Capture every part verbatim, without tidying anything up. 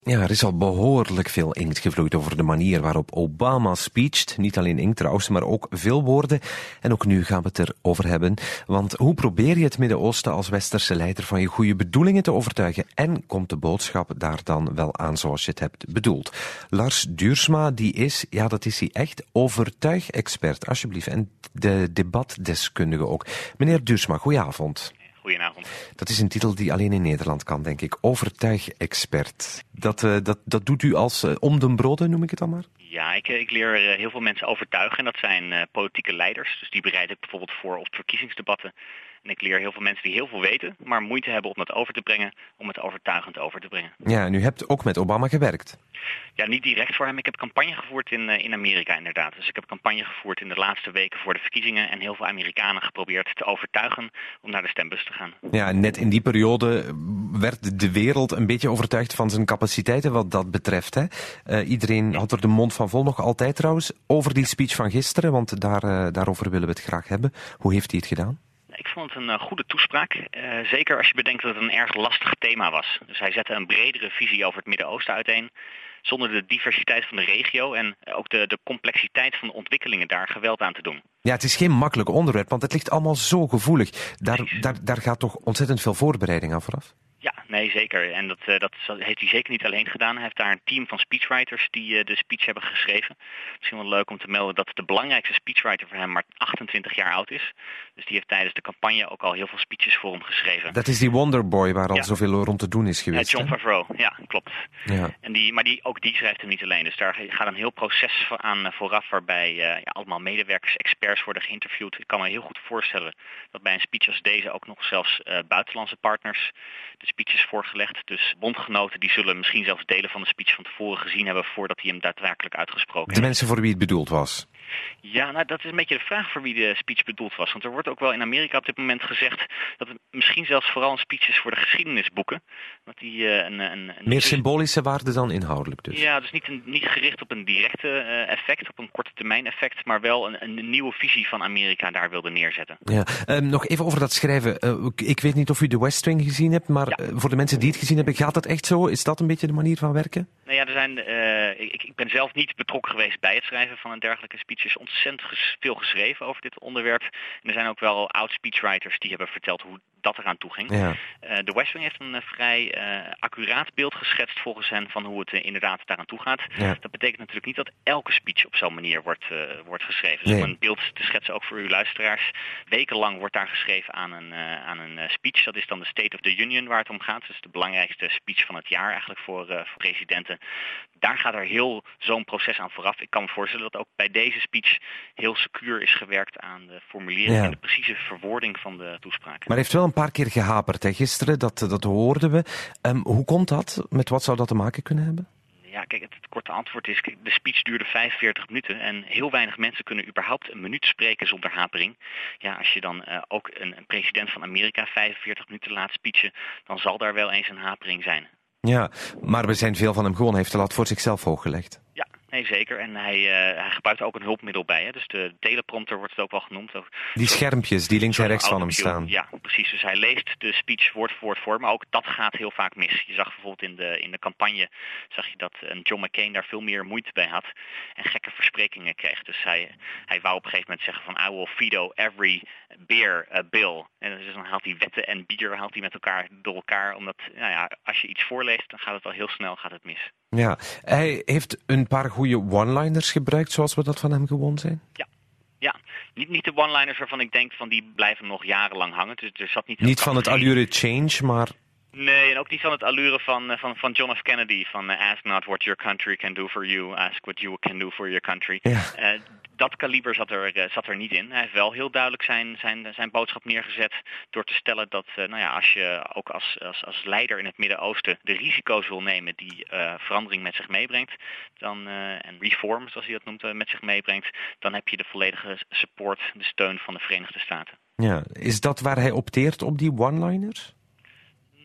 Ja, er is al behoorlijk veel inkt gevloeid over de manier waarop Obama speecht. Niet alleen inkt trouwens, maar ook veel woorden. En ook nu gaan we het erover hebben. Want hoe probeer je het Midden-Oosten als westerse leider van je goede bedoelingen te overtuigen? En komt de boodschap daar dan wel aan zoals je het hebt bedoeld? Lars Duursma, die is, ja dat is hij echt, overtuig-expert, alsjeblieft. En de debatdeskundige ook. Meneer Duursma, goedenavond. Goedenavond. Dat is een titel die alleen in Nederland kan, denk ik. Overtuig-expert. Dat, uh, dat, dat doet u als uh, om den broden, noem ik het dan maar? Ja, ik, ik leer uh, heel veel mensen overtuigen. En dat zijn uh, politieke leiders. Dus die bereid ik bijvoorbeeld voor op verkiezingsdebatten. En ik leer heel veel mensen die heel veel weten, maar moeite hebben om het over te brengen, om het overtuigend over te brengen. Ja, en u hebt ook met Obama gewerkt. Ja, niet direct voor hem. Ik heb campagne gevoerd in, uh, in Amerika inderdaad. Dus ik heb campagne gevoerd in de laatste weken voor de verkiezingen en heel veel Amerikanen geprobeerd te overtuigen om naar de stembus te gaan. Ja, en net in die periode werd de wereld een beetje overtuigd van zijn capaciteiten wat dat betreft. Hè? Uh, iedereen had er de mond van vol, nog altijd trouwens, over die speech van gisteren, want daar, uh, daarover willen we het graag hebben. Hoe heeft hij het gedaan? Ik vond het een uh, goede toespraak, uh, zeker als je bedenkt dat het een erg lastig thema was. Dus hij zette een bredere visie over het Midden-Oosten uiteen, zonder de diversiteit van de regio en ook de, de complexiteit van de ontwikkelingen daar geweld aan te doen. Ja, het is geen makkelijk onderwerp, want het ligt allemaal zo gevoelig. Daar, daar, daar gaat toch ontzettend veel voorbereiding aan vooraf? Ja, nee, zeker. En dat, uh, dat heeft hij zeker niet alleen gedaan. Hij heeft daar een team van speechwriters die uh, de speech hebben geschreven. Misschien wel leuk om te melden dat de belangrijkste speechwriter voor hem maar achtentwintig jaar oud is. Dus die heeft tijdens de campagne ook al heel veel speeches voor hem geschreven. Dat is die Wonderboy waar al ja. zoveel rond te doen is geweest. Ja, John Favreau, ja, klopt. Ja. En die, maar die, ook die schrijft hem niet alleen. Dus daar gaat een heel proces aan vooraf waarbij uh, ja, allemaal medewerkers, experts worden geïnterviewd. Ik kan me heel goed voorstellen dat bij een speech als deze ook nog zelfs uh, buitenlandse partners de speeches voorgelegd. Dus bondgenoten die zullen misschien zelfs delen van de speech van tevoren gezien hebben voordat hij hem daadwerkelijk uitgesproken heeft. De mensen voor wie het bedoeld was? Ja, nou dat is een beetje de vraag voor wie de speech bedoeld was. Want er wordt ook wel in Amerika op dit moment gezegd dat het misschien zelfs vooral een speech is voor de geschiedenisboeken. Dat die, uh, een, een, een Meer symbolische waarde dan inhoudelijk dus? Ja, dus niet, een, niet gericht op een directe uh, effect, op een korte termijn effect, maar wel een, een nieuwe visie van Amerika daar wilde neerzetten. Ja, um, nog even over dat schrijven. Uh, ik weet niet of u The West Wing gezien hebt, maar ja. uh, voor de mensen die het gezien hebben, gaat dat echt zo? Is dat een beetje de manier van werken? Nou ja, er zijn, uh, ik, ik ben zelf niet betrokken geweest bij het schrijven van een dergelijke speech. Er is ontzettend ges, veel geschreven over dit onderwerp. En er zijn ook wel oud-speechwriters die hebben verteld hoe dat eraan toe ging. Ja. Uh, de West Wing heeft een uh, vrij uh, accuraat beeld geschetst volgens hen van hoe het uh, inderdaad daaraan toe gaat. Ja. Dat betekent natuurlijk niet dat elke speech op zo'n manier wordt, uh, wordt geschreven. Dus nee. om een beeld te schetsen ook voor uw luisteraars. Wekenlang wordt daar geschreven aan een, uh, aan een uh, speech. Dat is dan de State of the Union waar het om gaat. Dus de belangrijkste speech van het jaar eigenlijk voor, uh, voor presidenten. Daar gaat er heel zo'n proces aan vooraf. Ik kan me voorstellen dat ook bij deze speech heel secuur is gewerkt aan de formulering ja. en de precieze verwoording van de toespraak. Maar hij heeft wel een paar keer gehaperd, hè? Gisteren, dat, dat hoorden we. Um, hoe komt dat? Met wat zou dat te maken kunnen hebben? Ja, kijk, het, het korte antwoord is, de speech duurde vijfenveertig minuten en heel weinig mensen kunnen überhaupt een minuut spreken zonder hapering. Ja, als je dan uh, ook een, een president van Amerika vijfenveertig minuten laat speechen, dan zal daar wel eens een hapering zijn. Ja, maar we zijn veel van hem gewoon. Hij heeft de lat voor zichzelf hooggelegd. Ja, nee zeker. En hij, uh, hij gebruikt ook een hulpmiddel bij. Hè? Dus de teleprompter wordt het ook wel genoemd. Ook die schermpjes die links en rechts van hem staan. Ja, precies. Dus hij leest de speech woord voor woord voor. Maar ook dat gaat heel vaak mis. Je zag bijvoorbeeld in de, in de campagne zag je dat een John McCain daar veel meer moeite bij had. En gekke versprekingen kreeg. Dus hij, hij wou op een gegeven moment zeggen van I will veto every beer uh, bill. En dus dan haalt hij wetten en bier haalt hij met elkaar door elkaar. Omdat nou ja, als je iets voorleest, dan gaat het al heel snel gaat het mis. Ja, hij heeft een paar goede one-liners gebruikt, zoals we dat van hem gewoon zijn. Ja, ja. Niet, niet de one-liners waarvan ik denk van die blijven nog jarenlang hangen. Dus er zat niet niet van het allure change, maar... Nee, en ook niet van het allure van, van, van John F. Kennedy. Van uh, ask not what your country can do for you, ask what you can do for your country. Ja. Uh, dat kaliber zat er, uh, zat er niet in. Hij heeft wel heel duidelijk zijn, zijn, zijn boodschap neergezet door te stellen dat uh, nou ja, als je ook als, als, als leider in het Midden-Oosten de risico's wil nemen die uh, verandering met zich meebrengt, dan, uh, en reform, zoals hij dat noemt, uh, met zich meebrengt, dan heb je de volledige support, de steun van de Verenigde Staten. Ja, is dat waar hij opteert op die one-liners?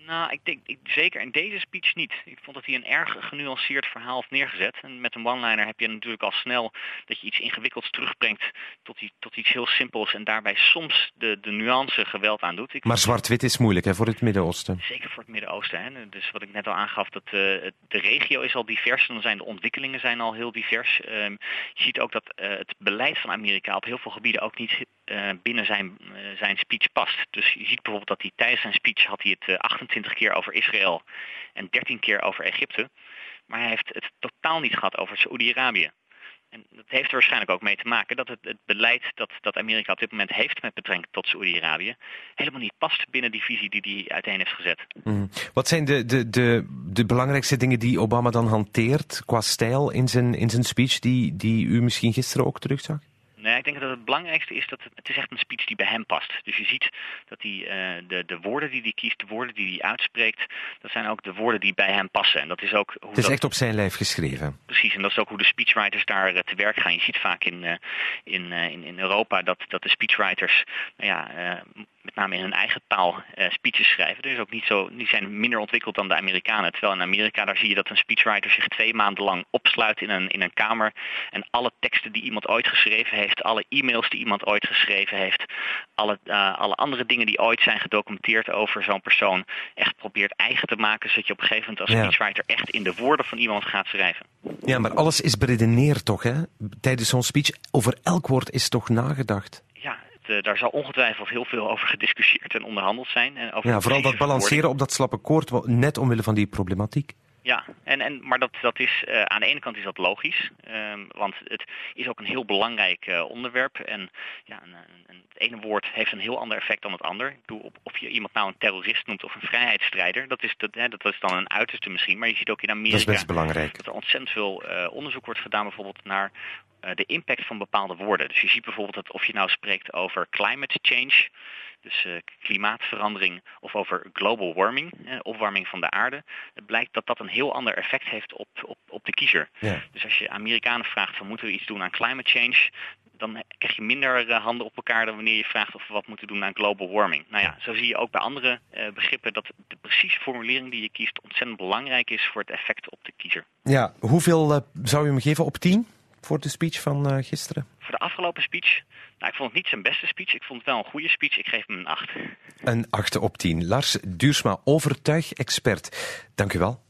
Nou, ik denk ik, zeker in deze speech niet. Ik vond dat hij een erg genuanceerd verhaal heeft neergezet. En met een one-liner heb je natuurlijk al snel dat je iets ingewikkelds terugbrengt tot, die, tot iets heel simpels en daarbij soms de, de nuance geweld aan doet. Ik maar zwart-wit is moeilijk hè, voor het Midden-Oosten. Zeker voor het Midden-Oosten. Hè. Dus wat ik net al aangaf, dat uh, de regio is al divers en dan zijn de ontwikkelingen zijn al heel divers. Um, je ziet ook dat uh, het beleid van Amerika op heel veel gebieden ook niet uh, binnen zijn, uh, zijn speech past. Dus je ziet bijvoorbeeld dat hij tijdens zijn speech had hij het uh, achtentwintig keer over Israël en dertien keer over Egypte. Maar hij heeft het totaal niet gehad over Saoedi-Arabië. En dat heeft er waarschijnlijk ook mee te maken dat het, het beleid dat, dat Amerika op dit moment heeft met betrekking tot Saoedi-Arabië helemaal niet past binnen die visie die hij uiteen heeft gezet. Mm. Wat zijn de, de, de, de belangrijkste dingen die Obama dan hanteert qua stijl in zijn, in zijn speech die, die u misschien gisteren ook terugzag? Nee, ik denk dat het belangrijkste is dat het, het is echt een speech die bij hem past. Dus je ziet dat hij, uh, de, de woorden die hij kiest, de woorden die hij uitspreekt, dat zijn ook de woorden die bij hem passen. En dat is ook hoe het is dat, echt op zijn lijf geschreven. Precies, en dat is ook hoe de speechwriters daar uh, te werk gaan. Je ziet vaak in, uh, in, uh, in, in Europa dat, dat de speechwriters, nou ja, uh, met name in hun eigen taal uh, speeches schrijven. Dus ook niet zo, die zijn minder ontwikkeld dan de Amerikanen. Terwijl in Amerika daar zie je dat een speechwriter zich twee maanden lang opsluit in een, in een kamer en alle teksten die iemand ooit geschreven heeft, alle e-mails die iemand ooit geschreven heeft, alle, uh, alle andere dingen die ooit zijn gedocumenteerd over zo'n persoon, echt probeert eigen te maken, zodat je op een gegeven moment als ja. speechwriter echt in de woorden van iemand gaat schrijven. Ja, maar alles is beredeneerd toch, hè? Tijdens zo'n speech, over elk woord is toch nagedacht? Ja, het, uh, daar zal ongetwijfeld heel veel over gediscussieerd en onderhandeld zijn. En over ja, vooral dat balanceren op dat slappe koord, net omwille van die problematiek. Ja, en, en, maar dat, dat is, uh, aan de ene kant is dat logisch, um, want het is ook een heel belangrijk uh, onderwerp. En ja, een, een, het ene woord heeft een heel ander effect dan het ander. Ik bedoel, op, of je iemand nou een terrorist noemt of een vrijheidsstrijder, dat is, dat, hè, dat is dan een uiterste misschien. Maar je ziet ook in Amerika dat, is best belangrijk. dat er ontzettend veel uh, onderzoek wordt gedaan bijvoorbeeld naar uh, de impact van bepaalde woorden. Dus je ziet bijvoorbeeld dat of je nou spreekt over climate change, dus uh, klimaatverandering, of over global warming, eh, opwarming van de aarde. Het blijkt dat dat een heel ander effect heeft op, op, op de kiezer. Ja. Dus als je Amerikanen vraagt van moeten we iets doen aan climate change, dan krijg je minder uh, handen op elkaar dan wanneer je vraagt of we wat moeten doen aan global warming. Nou ja, zo zie je ook bij andere uh, begrippen dat de precieze formulering die je kiest ontzettend belangrijk is voor het effect op de kiezer. Ja, hoeveel uh, zou je hem geven op tien voor de speech van uh, gisteren? Voor de afgelopen speech? Nou, ik vond het niet zijn beste speech. Ik vond het wel een goede speech. Ik geef hem een acht. Een acht op tien. Lars Duursma, overtuig-expert. Dank u wel.